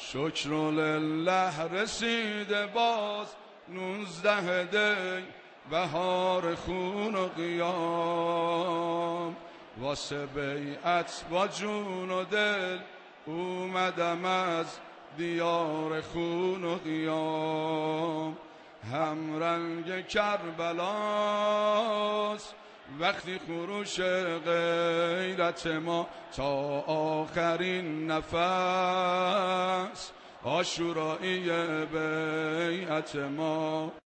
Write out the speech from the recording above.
شکر لله رسیده باز 19 دی بهار خون و قیام، واسه بیعت با جون و دل اومدم از دیار خون و قیام. هم رنگ کربلاست وقتی خروش غیرت ما، تا آخرین نفس عاشورایی بیعت ما.